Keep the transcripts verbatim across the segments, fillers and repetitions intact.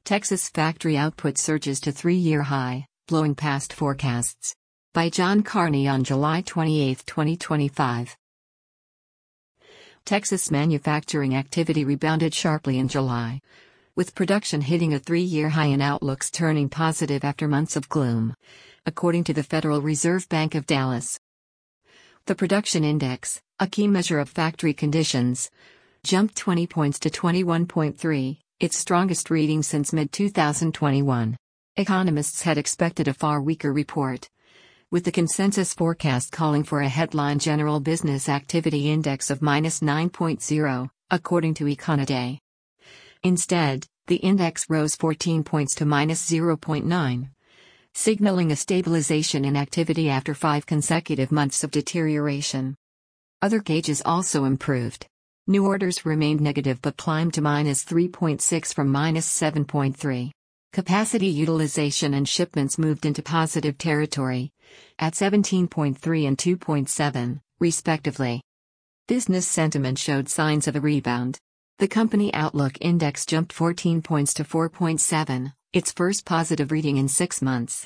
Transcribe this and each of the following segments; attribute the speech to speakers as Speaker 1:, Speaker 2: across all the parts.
Speaker 1: Texas factory output surges to three-year high, blowing past forecasts. By John Carney on July twenty-eighth, twenty twenty-five. Texas manufacturing activity rebounded sharply in July, with production hitting a three-year high and outlooks turning positive after months of gloom, according to the Federal Reserve Bank of Dallas. The production index, a key measure of factory conditions, jumped twenty points to twenty-one point three, its strongest reading since mid twenty twenty-one. Economists had expected a far weaker report, with the consensus forecast calling for a headline General Business Activity Index of minus nine point zero, according to Econoday. Instead, the index rose fourteen points to minus zero point nine, signaling a stabilization in activity after five consecutive months of deterioration. Other gauges also improved. New orders remained negative but climbed to minus three point six from minus seven point three. Capacity utilization and shipments moved into positive territory, at seventeen point three and two point seven, respectively. Business sentiment showed signs of a rebound. The company outlook index jumped fourteen points to four point seven, its first positive reading in six months.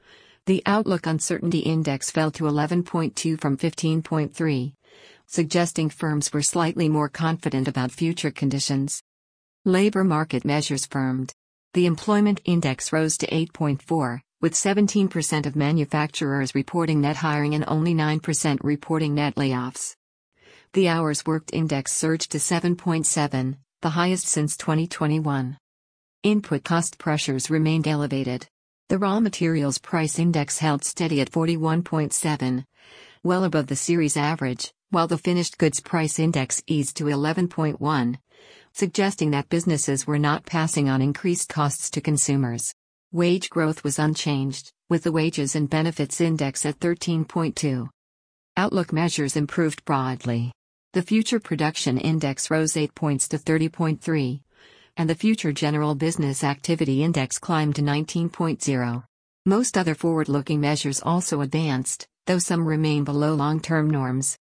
Speaker 1: The outlook uncertainty index fell to eleven point two from fifteen point three, suggesting firms were slightly more confident about future conditions. Labor market measures firmed. The employment index rose to eight point four, with seventeen percent of manufacturers reporting net hiring and only nine percent reporting net layoffs. The hours worked index surged to seven point seven, the highest since twenty twenty-one. Input cost pressures remained elevated. The raw materials price index held steady at forty-one point seven, well above the series average, while the finished goods price index eased to eleven point one, suggesting that businesses were not passing on increased costs to consumers. Wage growth was unchanged, with the wages and benefits index at thirteen point two. Outlook measures improved broadly. The future production index rose eight points to thirty point three, and the future general business activity index climbed to nineteen point zero. Most other forward-looking measures also advanced, though some remain below long-term norms.